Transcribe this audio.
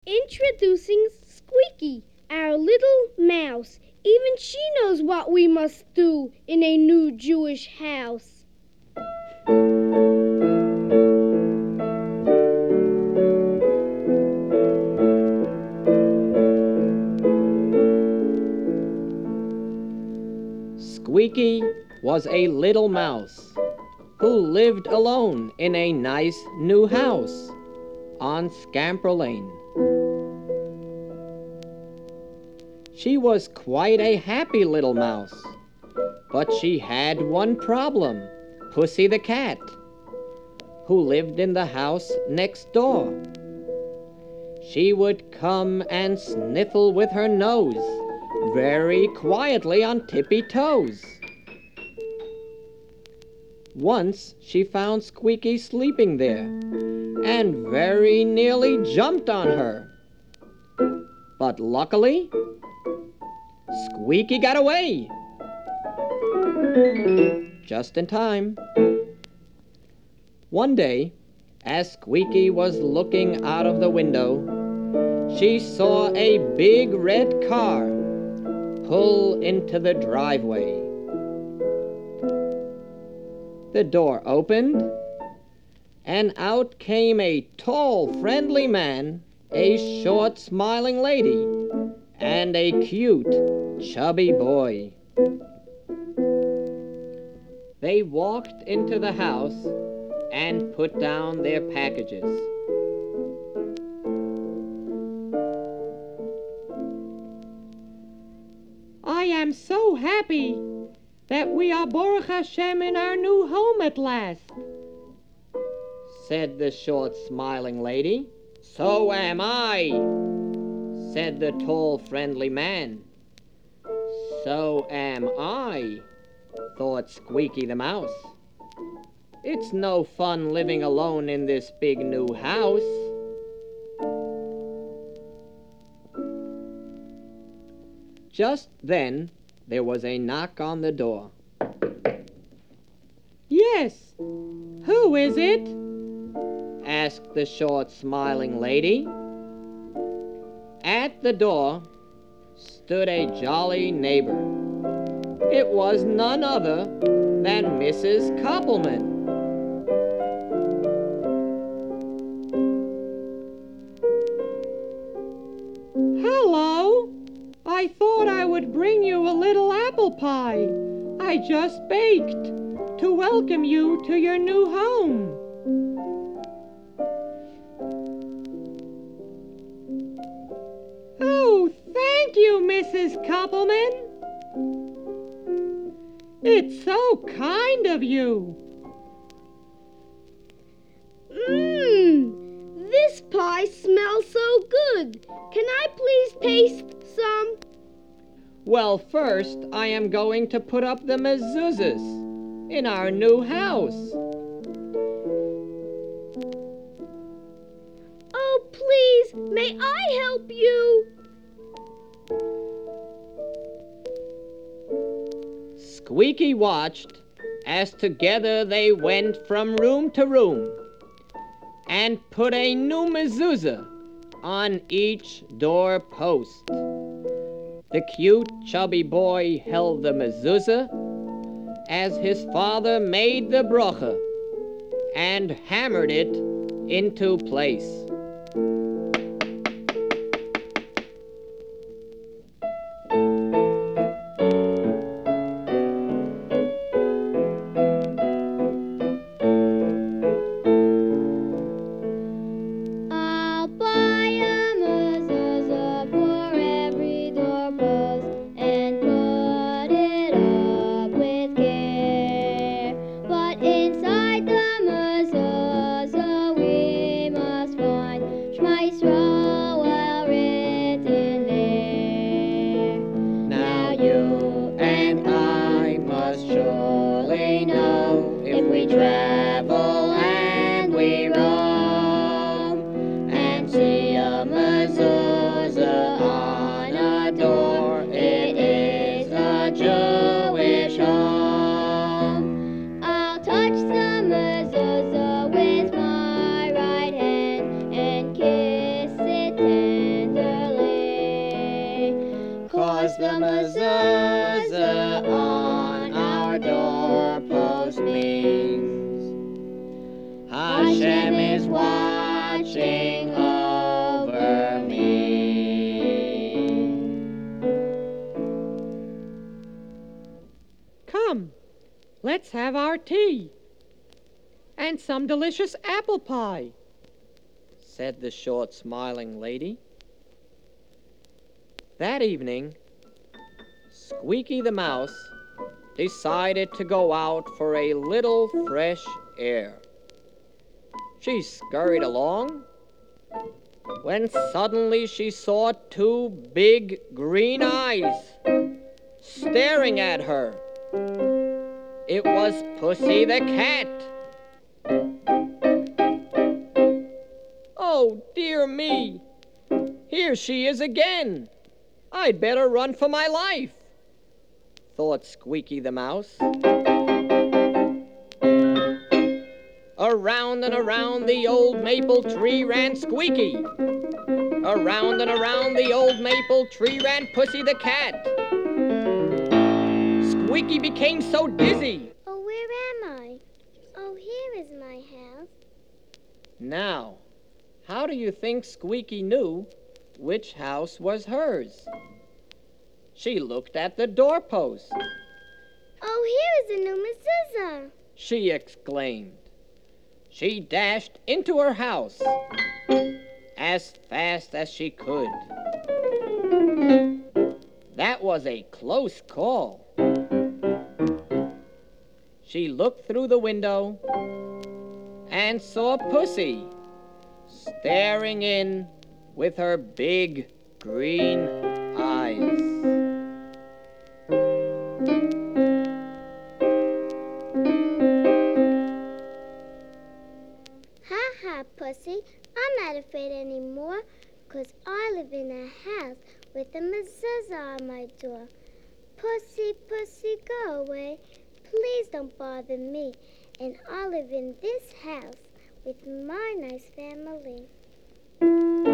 Introducing Squeaky, our little mouse. Even she knows what we must do in a new Jewish house. Squeaky was a little mouse who lived alone in a nice new house on Scamper Lane. She was quite a happy little mouse, but she had one problem, Pussy the cat, who lived in the house next door. She would come and sniffle with her nose very quietly on tippy toes. Once she found Squeaky sleeping there and very nearly jumped on her. But luckily, Squeaky got away. Just in time. One day, as Squeaky was looking out of the window, she saw a big red car pull into the driveway. The door opened, and out came a tall, friendly man, a short, smiling lady, and a cute, chubby boy. They walked into the house and put down their packages. I am so happy that we are Baruch Hashem in our new home at last, said the short, smiling lady. So am I, said the tall, friendly man. So am I, thought Squeaky the mouse. It's no fun living alone in this big new house. Just then, there was a knock on the door. Yes, who is it? asked the short, smiling lady. At the door stood a jolly neighbor. It was none other than Mrs. Koppelman. Hello, I thought I would bring you a little apple pie I just baked to welcome you to your new home. Oh, thank you, Mrs. Koppelman. It's so kind of you. This pie smells so good. Can I please taste some? Well, first I am going to put up the mezuzahs in our new house. Oh, please, may I help you? Squeaky watched as together they went from room to room and put a new mezuzah on each door post. The cute, chubby boy held the mezuzah as his father made the bracha and hammered it into place. I'll buy a mezuzah for every doorpost and put it up with care. But inside the mezuzah we must find 'cause the mezuzah on our doorpost means Hashem is watching over me. Come, let's have our tea. And some delicious apple pie, said the short, smiling lady. That evening, Squeaky the Mouse decided to go out for a little fresh air. She scurried along when suddenly she saw two big green eyes staring at her. It was Pussy the cat. Oh, dear me! Here she is again! I'd better run for my life, thought Squeaky the Mouse. Around and around the old maple tree ran Squeaky. Around and around the old maple tree ran Pussy the cat. Squeaky became so dizzy. Oh, where am I? Oh, here is my house. Now, how do you think Squeaky knew which house was hers? She looked at the doorpost. Oh, here is a new mezuzah. She exclaimed. She dashed into her house as fast as she could. That was a close call. She looked through the window and saw Pussy staring in with her big green eyes. Ha ha, Pussy. I'm not afraid anymore, 'cause I live in a house with a mezuzah on my door. Pussy, Pussy, go away. Please don't bother me. And I live in this house with my nice family.